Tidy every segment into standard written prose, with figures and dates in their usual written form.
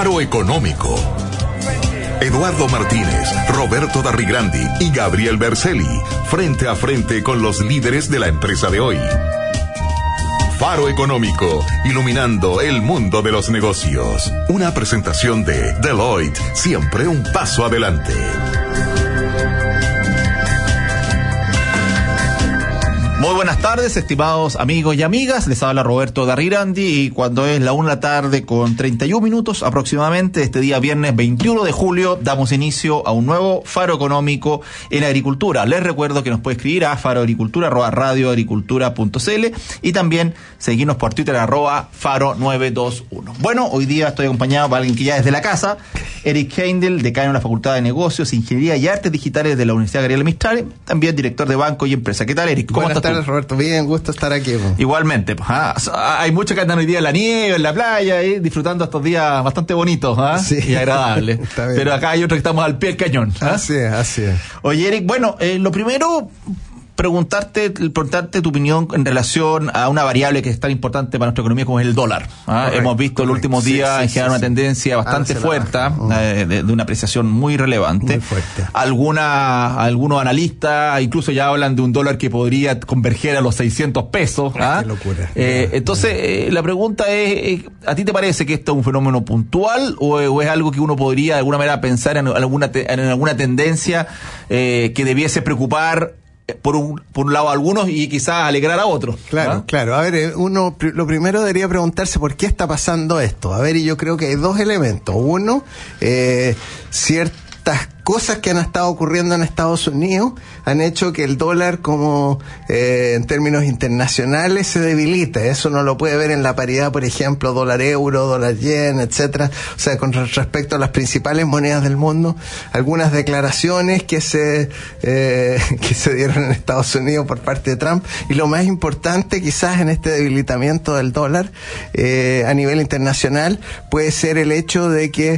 Faro Económico. Eduardo Martínez, Roberto Darrigrandi y Gabriel Berceli, frente a frente con los líderes de la empresa de hoy. Faro Económico, iluminando el mundo de los negocios. Una presentación de Deloitte, siempre un paso adelante. Muy buenas tardes, estimados amigos y amigas. Les habla Roberto Darrigrandi y cuando es la 1:00 PM con 31 minutos aproximadamente, este día viernes 21 de julio, damos inicio a un nuevo Faro Económico en Agricultura. Les recuerdo que nos puede escribir a faroagricultura@radioagricultura.cl y también seguirnos por Twitter @faro921. Bueno, hoy día estoy acompañado por alguien que ya es de la casa, Eric Heindel, decano de la Facultad de Negocios, Ingeniería y Artes Digitales de la Universidad Gabriela Mistral, también director de Banco y Empresa. ¿Qué tal, Eric? ¿Cómo estás? Buenas tardes, Roberto. Bien, gusto estar aquí. Igualmente. Hay muchos que andan hoy día en la nieve, en la playa, disfrutando estos días bastante bonitos sí, y agradables. Pero acá hay otros que estamos al pie del cañón. Así es. Oye, Eric, bueno, lo primero, preguntarte tu opinión en relación a una variable que es tan importante para nuestra economía como es el dólar. Hemos visto en los últimos días en general una tendencia bastante fuerte, de una apreciación muy relevante. Muy fuerte. Algunos analistas incluso ya hablan de un dólar que podría converger a los 600 pesos. Qué locura. Entonces, la pregunta es, ¿a ti te parece que esto es un fenómeno puntual o es algo que uno podría de alguna manera pensar en alguna tendencia que debiese preocupar por un lado a algunos y quizás alegrar a otros? Claro. A ver, uno lo primero debería preguntarse por qué está pasando esto. A ver, y yo creo que hay dos elementos. Uno, ciertas cosas que han estado ocurriendo en Estados Unidos han hecho que el dólar, como en términos internacionales, se debilite. Eso no lo puede ver en la paridad, por ejemplo, dólar-euro, dólar-yen, etcétera. O sea, con respecto a las principales monedas del mundo, algunas declaraciones que se dieron en Estados Unidos por parte de Trump. Y lo más importante, quizás, en este debilitamiento del dólar a nivel internacional, puede ser el hecho de que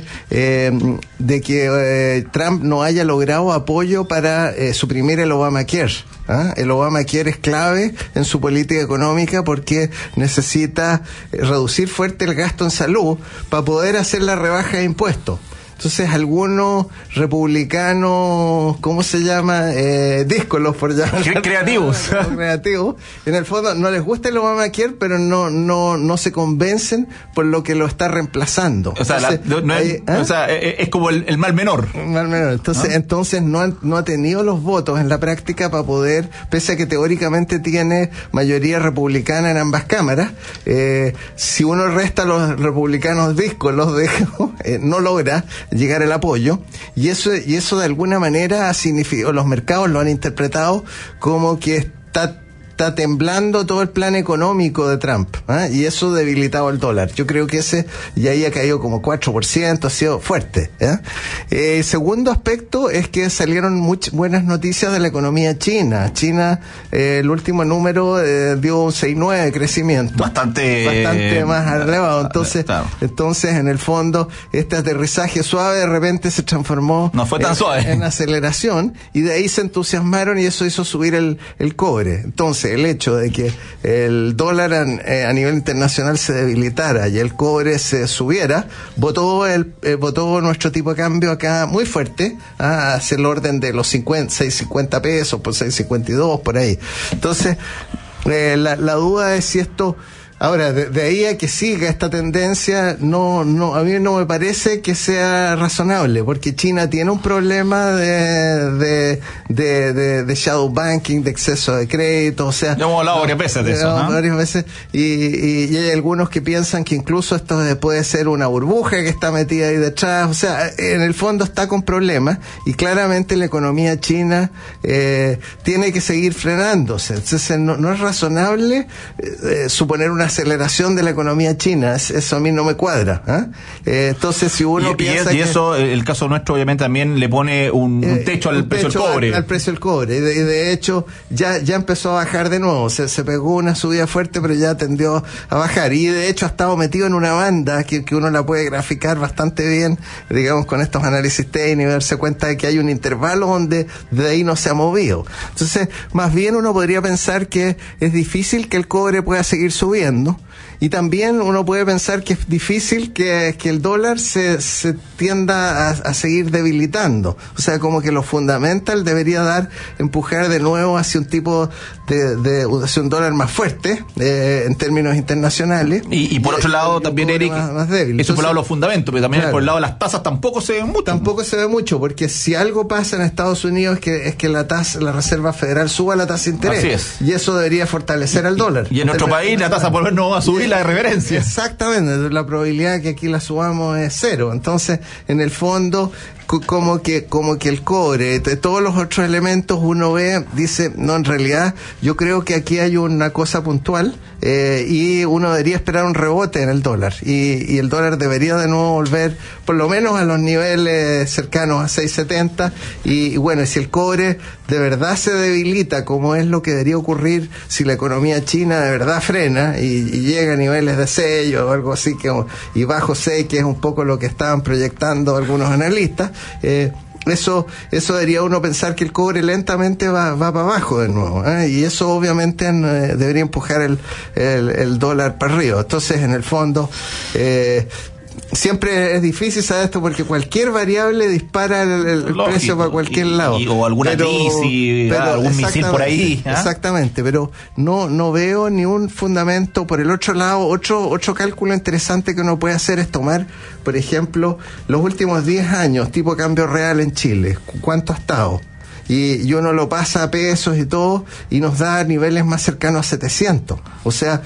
Trump no haya logrado apoyo para suprimir el Obamacare. El Obamacare es clave en su política económica porque necesita reducir fuerte el gasto en salud para poder hacer la rebaja de impuestos. Entonces, algunos republicanos, ¿cómo se llama? Díscolos, por llamar. Creativos. Creativos. En el fondo, no les gusta el Obamacare, pero no se convencen por lo que lo está reemplazando. O sea, es como el mal menor. El mal menor. Entonces no ha tenido los votos en la práctica para poder, pese a que teóricamente tiene mayoría republicana en ambas cámaras, si uno resta a los republicanos díscolos, no logra llegar el apoyo, y eso de alguna manera ha significado, los mercados lo han interpretado como que está temblando todo el plan económico de Trump, y eso ha debilitado el dólar. Yo creo que y ahí ha caído como 4%, ha sido fuerte. Segundo aspecto es que salieron muchas buenas noticias de la economía china. China, el último número dio un 6,9 de crecimiento. Bastante más elevado. Entonces, en el fondo, este aterrizaje suave de repente se transformó no fue tan suave en aceleración, y de ahí se entusiasmaron y eso hizo subir el cobre. Entonces, el hecho de que el dólar a nivel internacional se debilitara y el cobre se subiera, votó nuestro tipo de cambio acá muy fuerte, hacia el orden de los 6.50 pesos, por 6.52, por ahí. Entonces, la duda es si esto... Ahora, de ahí a que siga esta tendencia, a mí no me parece que sea razonable, porque China tiene un problema de shadow banking, de exceso de crédito, o sea... Ya hemos hablado varias veces de eso, ¿no? Varias veces, y hay algunos que piensan que incluso esto puede ser una burbuja que está metida ahí detrás, o sea, en el fondo está con problemas, y claramente la economía china tiene que seguir frenándose. Entonces, no es razonable suponer una aceleración de la economía china. Eso a mí no me cuadra. Entonces, si uno piensa y eso, el caso nuestro, obviamente también le pone un techo al precio del cobre. Al precio del cobre. Y de hecho, ya empezó a bajar de nuevo. Se pegó una subida fuerte, pero ya tendió a bajar. Y de hecho ha estado metido en una banda que uno la puede graficar bastante bien, digamos, con estos análisis técnicos, y darse cuenta de que hay un intervalo donde de ahí no se ha movido. Entonces, más bien uno podría pensar que es difícil que el cobre pueda seguir subiendo. subiendo. Y también uno puede pensar que es difícil que el dólar se tienda a seguir debilitando. O sea, como que lo fundamental debería empujar de nuevo hacia un tipo hacia un dólar más fuerte, en términos internacionales. Y por otro lado también, Eric, más débil. Eso por el lado de los fundamentos, pero también, claro, por el lado de las tasas tampoco se ven mucho. Tampoco se ve mucho, porque si algo pasa en Estados Unidos es que la Reserva Federal suba la tasa de interés. Así es. Y eso debería fortalecer al dólar. Y en nuestro país la tasa por lo menos no va a subir la de reverencia. Exactamente, la probabilidad de que aquí la subamos es cero. Entonces, en el fondo, como que el cobre, todos los otros elementos uno dice, no, en realidad yo creo que aquí hay una cosa puntual, y uno debería esperar un rebote en el dólar, y el dólar debería de nuevo volver por lo menos a los niveles cercanos a 6.70, y bueno, si el cobre de verdad se debilita, como es lo que debería ocurrir si la economía china de verdad frena y llega a niveles de 6 o algo así, y bajo 6, que es un poco lo que estaban proyectando algunos analistas, eso debería uno pensar que el cobre lentamente va para abajo de nuevo, y eso obviamente debería empujar el dólar para arriba. Entonces, en el fondo, siempre es difícil saber esto, porque cualquier variable dispara el precio para cualquier lado. O alguna crisis, algún misil por ahí. Exactamente, pero no veo ni un fundamento. Por el otro lado, otro cálculo interesante que uno puede hacer es tomar, por ejemplo, los últimos 10 años, tipo cambio real en Chile. ¿Cuánto ha estado? Y uno lo pasa a pesos y todo, y nos da niveles más cercanos a 700. O sea,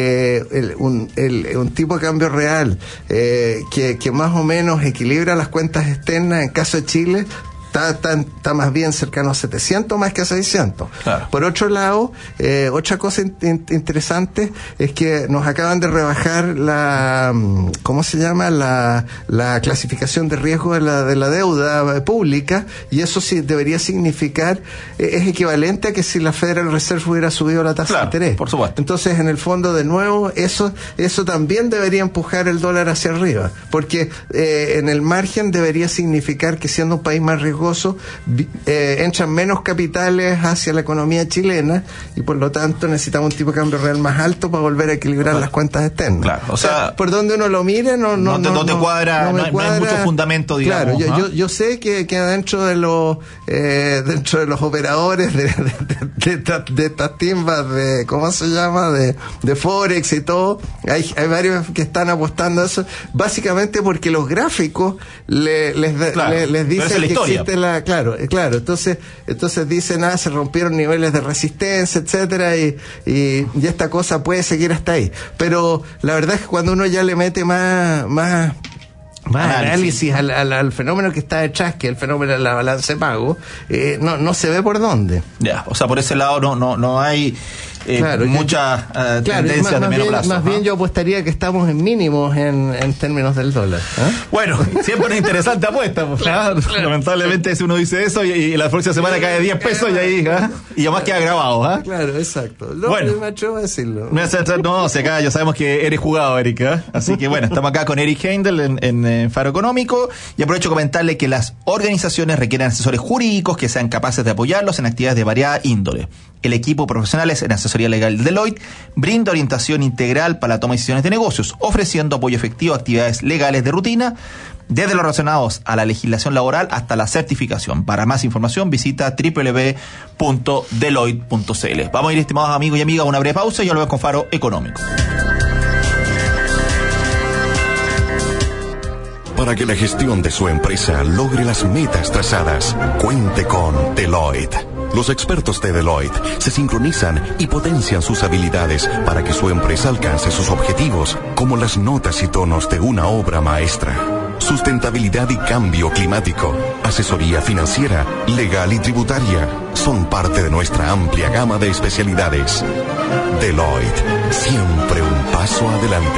un tipo de cambio real que más o menos equilibra las cuentas externas, en caso de Chile, está más bien cercano a 700 más que a 600. Claro. Por otro lado, otra cosa interesante es que nos acaban de rebajar ¿cómo se llama? La clasificación de riesgo de la deuda pública, y eso sí debería significar, es equivalente a que si la Federal Reserve hubiera subido la tasa de interés. Por supuesto. Entonces, en el fondo, de nuevo, eso también debería empujar el dólar hacia arriba, porque en el margen debería significar que, siendo un país más riesgoso, entran menos capitales hacia la economía chilena, y por lo tanto necesitamos un tipo de cambio real más alto para volver a equilibrar las cuentas externas. Claro, o sea, por donde uno lo mire, no te cuadra, no hay mucho fundamento, digamos. Claro, yo sé que dentro de los operadores de estas timbas de, ¿cómo se llama?, de Forex y todo, hay varios que están apostando a eso, básicamente porque los gráficos les dicen que existe claro, entonces dicen, se rompieron niveles de resistencia, etcétera, y esta cosa puede seguir hasta ahí. Pero la verdad es que cuando uno ya le mete más análisis al fenómeno que está detrás, que es el fenómeno de la balanza de pago, no se ve por dónde. Ya, o sea, por ese lado no hay mucha tendencia de menos plazo. Más bien yo apostaría que estamos en mínimos en términos del dólar. Bueno, siempre una interesante apuesta. Claro. Lamentablemente, si uno dice eso y la próxima semana cae 10 pesos y ahí, y además queda grabado. Claro, exacto. Bueno, me atrevo a decirlo. No, acá ya sabemos que eres jugado, Eric. Así que bueno, estamos acá con Eric Heindel en Faro Económico, y aprovecho de comentarle que las organizaciones requieren asesores jurídicos que sean capaces de apoyarlos en actividades de variada índole. El equipo profesionales en asesoría legal de Deloitte brinda orientación integral para la toma de decisiones de negocios, ofreciendo apoyo efectivo a actividades legales de rutina, desde los relacionados a la legislación laboral hasta la certificación. Para más información, visita www.deloitte.cl. Vamos a ir, estimados amigos y amigas, a una breve pausa y volvemos con Faro Económico. Para que la gestión de su empresa logre las metas trazadas, cuente con Deloitte. Los expertos de Deloitte se sincronizan y potencian sus habilidades para que su empresa alcance sus objetivos, como las notas y tonos de una obra maestra. Sustentabilidad y cambio climático, asesoría financiera, legal y tributaria son parte de nuestra amplia gama de especialidades. Deloitte, siempre un paso adelante.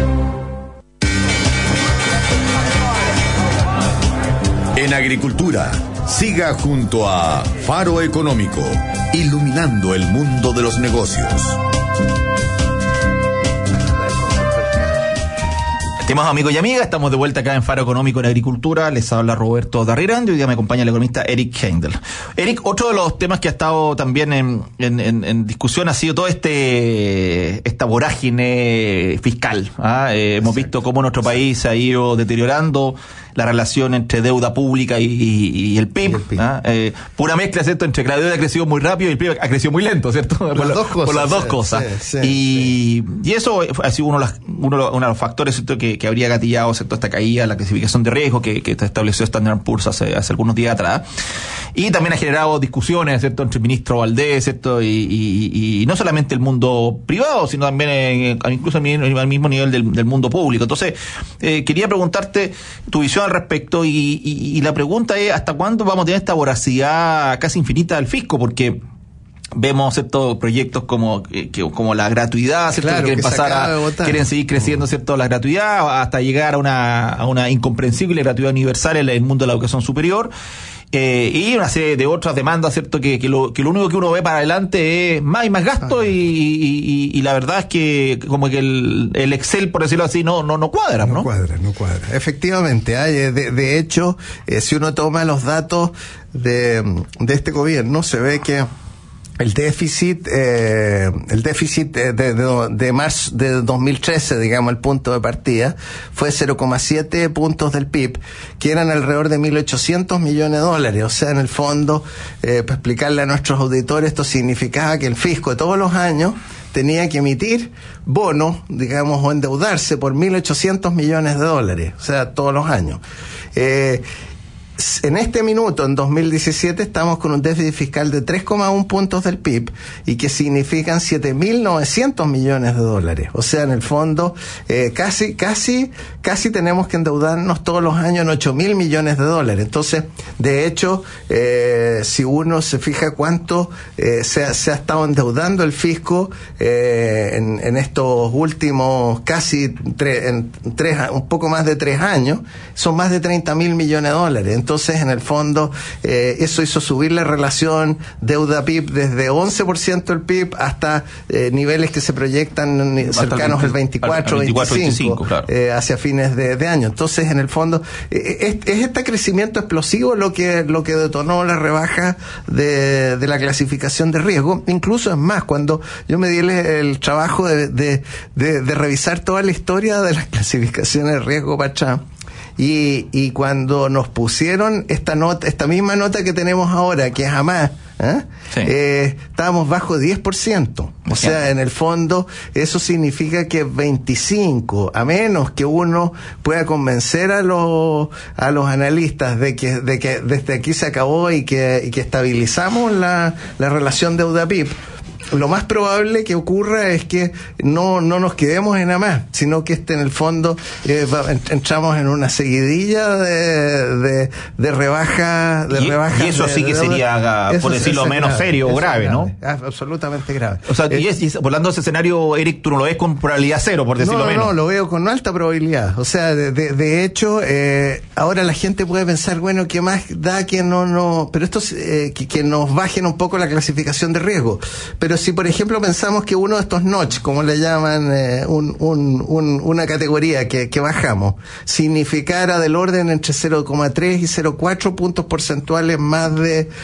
En agricultura, siga junto a Faro Económico, iluminando el mundo de los negocios. Estimados amigos y amigas, estamos de vuelta acá en Faro Económico en Agricultura. Les habla Roberto Darrirandi. Hoy día me acompaña el economista Eric Heindel. Eric, otro de los temas que ha estado también en discusión ha sido todo esta vorágine fiscal. Hemos visto cómo nuestro país se ha ido deteriorando la relación entre deuda pública y el PIB. Pura mezcla, ¿cierto?, entre que la deuda ha crecido muy rápido y el PIB ha crecido muy lento, ¿cierto? Por las dos cosas. Y eso ha sido uno de los factores, ¿cierto?, que habría gatillado, ¿cierto?, esta caída, la clasificación de riesgo que estableció Standard & Poor's hace algunos días atrás. Y también ha generado discusiones, ¿cierto?, entre el ministro Valdés, ¿cierto?, y no solamente el mundo privado, sino también incluso al mismo nivel del mundo público. Entonces, quería preguntarte tu visión al respecto y la pregunta es ¿hasta cuándo vamos a tener esta voracidad casi infinita del fisco? Porque vemos ciertos proyectos como la gratuidad, ¿cierto?, claro, que quieren seguir creciendo, ¿cierto?, la gratuidad hasta llegar a una incomprensible gratuidad universal en el mundo de la educación superior. Y una serie de otras demandas, ¿cierto?, que lo único que uno ve para adelante es más y más gasto y la verdad es que como que el Excel, por decirlo así, no cuadra, ¿no? No cuadra. Efectivamente, de hecho, si uno toma los datos de este gobierno, se ve que el déficit de marzo de 2013, digamos, el punto de partida, fue 0,7 puntos del PIB, que eran alrededor de $1.800 millones. O sea, en el fondo, para explicarle a nuestros auditores, esto significaba que el fisco todos los años tenía que emitir bonos, digamos, o endeudarse por $1.800 millones. O sea, todos los años. En este minuto, en 2017, estamos con un déficit fiscal de 3,1 puntos del PIB y que significan $7.900 millones. O sea, en el fondo, casi tenemos que endeudarnos todos los años en $8.000 millones. Entonces, de hecho, si uno se fija cuánto se ha estado endeudando el fisco en estos últimos un poco más de 3 años, son más de $30.000 millones. Entonces, en el fondo, eso hizo subir la relación deuda-PIB desde 11% del PIB hasta niveles que se proyectan cercanos al 24-25, claro, hacia fines de año. Entonces, en el fondo, es este crecimiento explosivo lo que detonó la rebaja de la clasificación de riesgo. Incluso es más, cuando yo me di el trabajo de revisar toda la historia de las clasificaciones de riesgo para atrás, y cuando nos pusieron esta misma nota que tenemos ahora, que es a más, estábamos bajo 10%. O sea, en el fondo, eso significa que 25, a menos que uno pueda convencer a los analistas de que desde aquí se acabó y que estabilizamos la relación deuda-PIB, lo más probable que ocurra es que no nos quedemos en AMAS, sino que en el fondo entramos en una seguidilla de rebaja y eso sí que sería, por decirlo menos, serio o grave, ¿no? Absolutamente grave. O sea, y volando ese escenario, Eric, tú no lo ves con probabilidad cero, por decirlo menos. No, lo veo con alta probabilidad. O sea, de hecho, ahora la gente puede pensar, bueno, ¿qué más da que no? Pero esto que nos bajen un poco la clasificación de riesgo. Pero si, por ejemplo, pensamos que uno de estos notch, como le llaman, una categoría que bajamos, significara del orden entre 0,3 y 0,4 puntos porcentuales más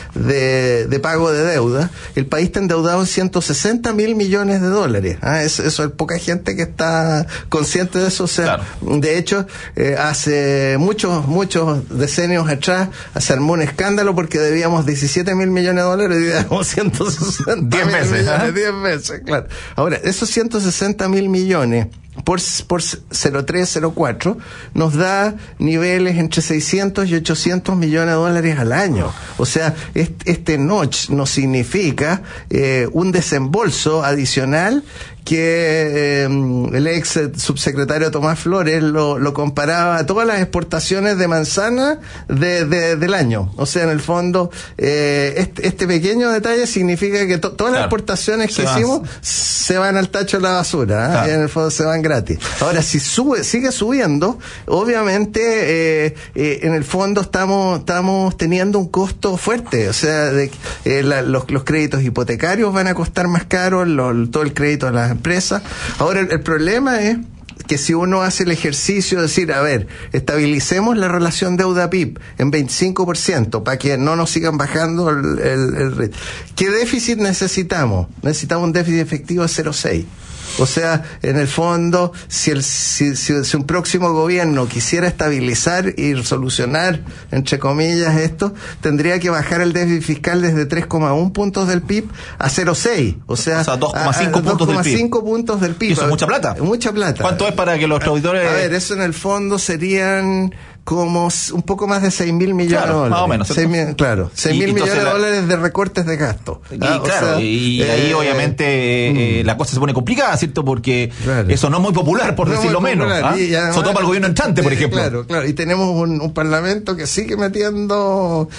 de pago de deuda, el país está endeudado en $160.000 millones. Eso es poca gente que está consciente de eso. O sea, claro. De hecho, hace muchos decenios atrás se armó un escándalo porque debíamos $17.000 millones y debíamos 160 10 veces, claro. Ahora, esos 160.000 millones por 0,3, 0,4 nos da niveles entre 600 y 800 millones de dólares al año. O sea, este notch nos significa un desembolso adicional que el ex subsecretario Tomás Flores lo comparaba a todas las exportaciones de manzana del año. O sea, en el fondo, este pequeño detalle significa que todas las exportaciones que hicimos se van al tacho de la basura, claro. Y en el fondo se van gratis. Ahora, si sigue subiendo, obviamente, en el fondo estamos teniendo un costo fuerte. O sea, los créditos hipotecarios van a costar más caros, todo el crédito de las empresas. Ahora, el problema es que si uno hace el ejercicio de decir, a ver, estabilicemos la relación deuda-PIB en 25% para que no nos sigan bajando el ritmo. ¿Qué déficit necesitamos? Necesitamos un déficit efectivo de 0,6. O sea, en el fondo, si un próximo gobierno quisiera estabilizar y solucionar, entre comillas, esto, tendría que bajar el déficit fiscal desde 3,1 puntos del PIB a 0,6. O sea 2,5 puntos del PIB. ¿Y eso es mucha plata? Mucha plata. ¿Cuánto es para que los auditores...? A ver, eso en el fondo serían como un poco más de 6.000 millones de dólares. Más o menos. 6.000 millones de dólares de recortes de gasto. Ahí obviamente la cosa se pone complicada, ¿cierto? Porque eso no es muy popular, por decirlo menos. Sobre todo para el gobierno entrante, por ejemplo. Claro. Y tenemos un parlamento que sigue metiendo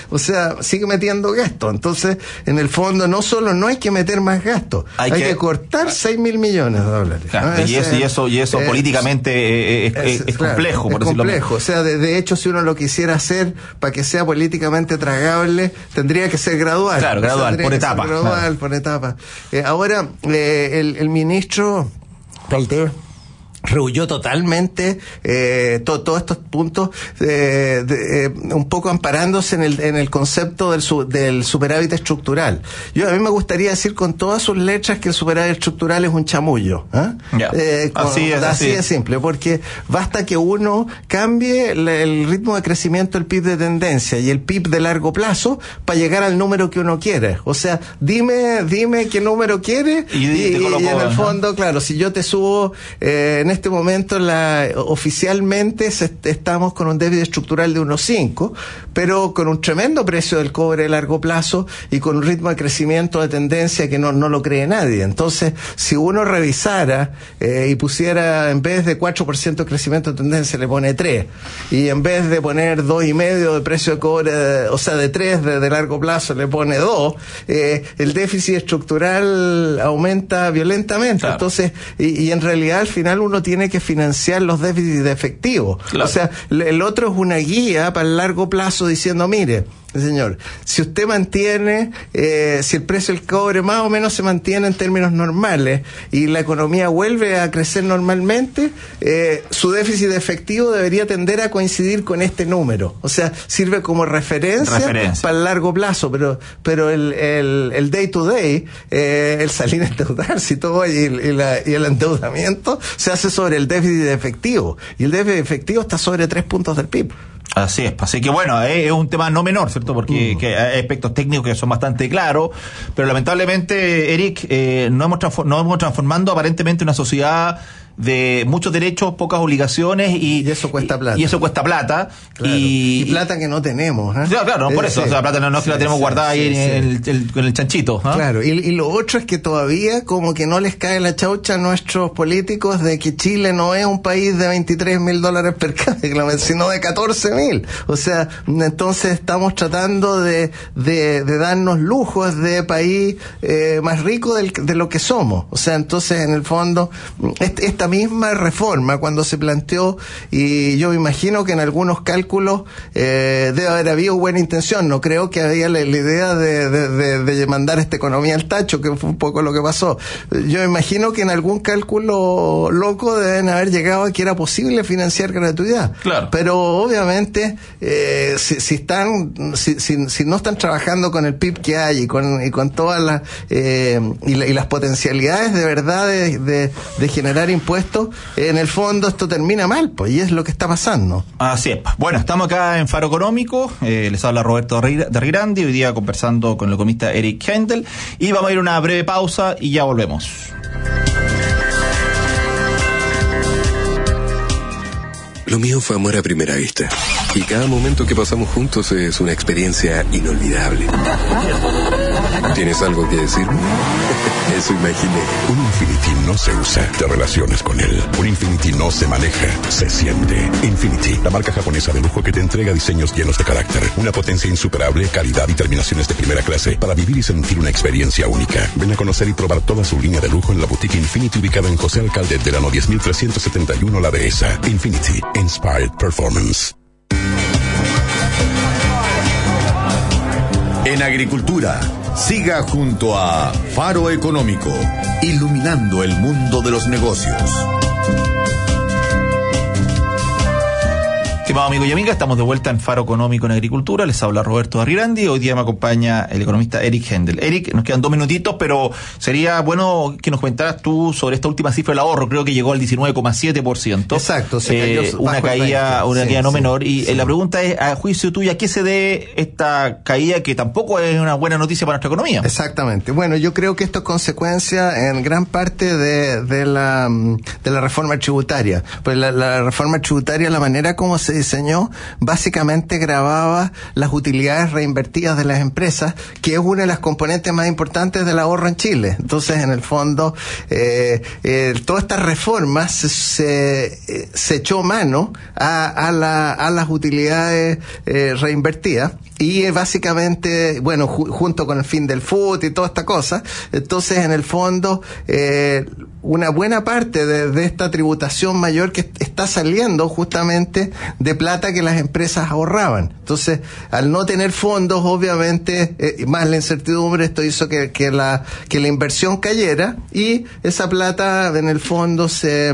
gasto. Entonces, en el fondo, no hay que meter más gasto. Hay que cortar 6.000 millones de dólares. Claro, y eso políticamente es complejo, por decirlo menos. O sea, de hecho, si uno lo quisiera hacer para que sea políticamente tragable, tendría que ser gradual. Claro, gradual, por etapa. Por etapa. Ahora, el ministro Calder rehuyó totalmente todos estos puntos, un poco amparándose en el concepto del superávit estructural. A mí me gustaría decir con todas sus letras que el superávit estructural es un chamullo. Así es simple, porque basta que uno cambie el ritmo de crecimiento del PIB de tendencia y el PIB de largo plazo para llegar al número que uno quiere. O sea, dime qué número quiere y en el fondo, claro, si yo te subo en este momento oficialmente estamos con un déficit estructural de 1,5, pero con un tremendo precio del cobre de largo plazo y con un ritmo de crecimiento de tendencia que no lo cree nadie. Entonces, si uno revisara y pusiera, en vez de 4% de crecimiento de tendencia, le pone 3, y en vez de poner 2,5 de precio de cobre, o sea, de 3 de largo plazo, le pone 2, el déficit estructural aumenta violentamente. Claro. Entonces, y en realidad al final uno tiene que financiar los déficits de efectivo. Claro. O sea, el otro es una guía para el largo plazo diciendo, mire, señor, si usted mantiene, si el precio del cobre más o menos se mantiene en términos normales y la economía vuelve a crecer normalmente, su déficit de efectivo debería tender a coincidir con este número. O sea, sirve como referencia. Para el largo plazo, pero el day to day, el salir a endeudarse y todo, y el endeudamiento se hace sobre el déficit de efectivo. Y el déficit de efectivo está sobre 3 puntos del PIB. Así es, así que bueno, es un tema no menor, ¿cierto? Porque que hay aspectos técnicos que son bastante claros, pero lamentablemente, Eric, nos hemos transformando aparentemente una sociedad de muchos derechos, pocas obligaciones y eso cuesta plata. Y eso cuesta plata. Claro. Y plata que no tenemos. Claro, por eso. O sea, la plata no es que la tenemos guardada ahí en el chanchito. Claro, y lo otro es que todavía como que no les cae la chaucha a nuestros políticos de que Chile no es un país de $23,000 per cápita, sino de 14,000. O sea, entonces estamos tratando de darnos lujos de país más rico de lo que somos. O sea, entonces en el fondo esta misma reforma cuando se planteó, y yo me imagino que en algunos cálculos debe haber habido buena intención, no creo que había la idea de mandar esta economía al tacho, que fue un poco lo que pasó. Yo me imagino que en algún cálculo loco deben haber llegado a que era posible financiar gratuidad. Claro. Pero obviamente si no están trabajando con el PIB que hay y con todas las y las potencialidades de verdad de generar impuestos, en el fondo esto termina mal, pues, y es lo que está pasando. Así es. Bueno, estamos acá en Faro Económico, les habla Roberto Darrigrandi, hoy día conversando con el economista Eric Hendel, y vamos a ir a una breve pausa y ya volvemos. Lo mío fue amor a primera vista, y cada momento que pasamos juntos es una experiencia inolvidable. ¿Tienes algo que decirme? Eso imaginé. Un Infiniti no se usa, te relacionas con él. Un Infiniti no se maneja, se siente. Infiniti, la marca japonesa de lujo que te entrega diseños llenos de carácter, una potencia insuperable, calidad y terminaciones de primera clase para vivir y sentir una experiencia única. Ven a conocer y probar toda su línea de lujo en la boutique Infiniti ubicada en José Alcalde de Delano 10.371 La Dehesa. Infiniti, Inspired Performance. En agricultura, siga junto a Faro Económico, iluminando el mundo de los negocios. Estimado amigo y amiga, estamos de vuelta en Faro Económico en Agricultura. Les habla Roberto Darrirandi. Hoy día me acompaña el economista Eric Hendel. Eric, nos quedan 2 minutitos, pero sería bueno que nos comentaras tú sobre esta última cifra del ahorro. Creo que llegó al 19,7%. Exacto, se cayó una caída no menor. Y la pregunta es, a juicio tuyo, ¿a qué se debe esta caída que tampoco es una buena noticia para nuestra economía? Exactamente. Bueno, yo creo que esto es consecuencia en gran parte de la reforma tributaria. Pues la reforma tributaria, la manera como se diseñó, básicamente gravaba las utilidades reinvertidas de las empresas, que es una de las componentes más importantes del ahorro en Chile. Entonces, en el fondo, todas estas reformas se echó mano a las utilidades reinvertidas. Y básicamente, bueno, junto con el fin del FUT y toda esta cosa, entonces en el fondo, una buena parte de esta tributación mayor que está saliendo justamente de plata que las empresas ahorraban. Entonces, al no tener fondos, obviamente, más la incertidumbre, esto hizo que la inversión cayera, y esa plata en el fondo se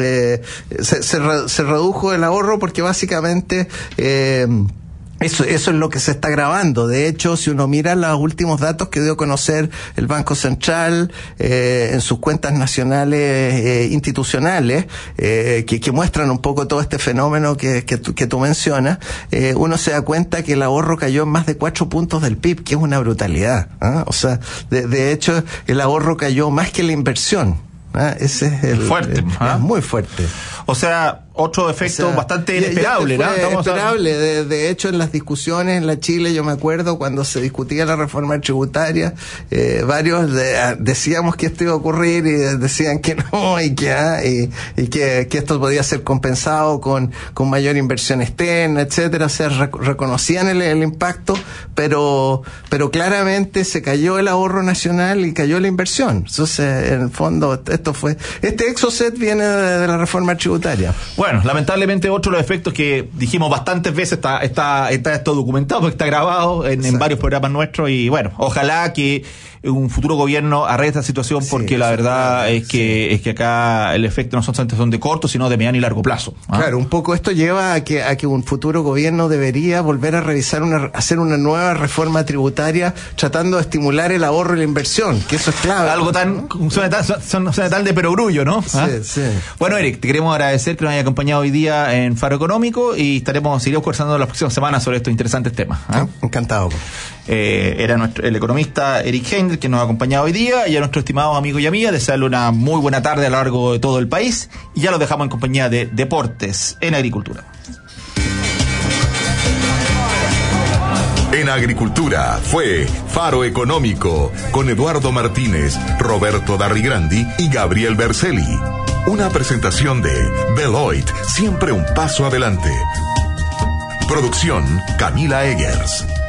redujo el ahorro, porque básicamente eso es lo que se está grabando. De hecho, si uno mira los últimos datos que dio a conocer el Banco Central en sus cuentas nacionales institucionales, que muestran un poco todo este fenómeno que tú mencionas, uno se da cuenta que el ahorro cayó en más de 4 puntos del PIB, que es una brutalidad, ¿eh? O sea, de hecho, el ahorro cayó más que la inversión. Ese es fuerte, es muy fuerte. O sea, otro efecto bastante inesperable, ¿no? Inesperable. De hecho, en las discusiones en la Chile, yo me acuerdo cuando se discutía la reforma tributaria, varios decíamos que esto iba a ocurrir y decían que no, y que esto podía ser compensado con mayor inversión externa, etcétera. O sea, reconocían el impacto, pero claramente se cayó el ahorro nacional y cayó la inversión. Entonces, en el fondo, este exocet viene de la reforma tributaria. Bueno, lamentablemente otro de los efectos que dijimos bastantes veces, está esto documentado, porque está grabado en varios programas nuestros, y bueno, ojalá que un futuro gobierno arregle esta situación, porque la verdad es que acá el efecto no son de corto, sino de mediano y largo plazo. Claro, un poco esto lleva a que un futuro gobierno debería volver a revisar hacer una nueva reforma tributaria, tratando de estimular el ahorro y la inversión, que eso es clave. Algo suena tan de perogrullo, ¿no? Sí. Bueno, Eric, te queremos agradecer que nos haya acompañado hoy día en Faro Económico, y seguiremos conversando las próximas semanas sobre estos interesantes temas. Encantado. Era el economista Eric Hendel que nos ha acompañado hoy día, y a nuestros estimados amigos y amigas, desearle una muy buena tarde a lo largo de todo el país, y ya los dejamos en compañía de Deportes en Agricultura. En Agricultura fue Faro Económico con Eduardo Martínez, Roberto Darrigrandi y Gabriel Berceli. Una presentación de Deloitte, siempre un paso adelante. Producción Camila Eggers.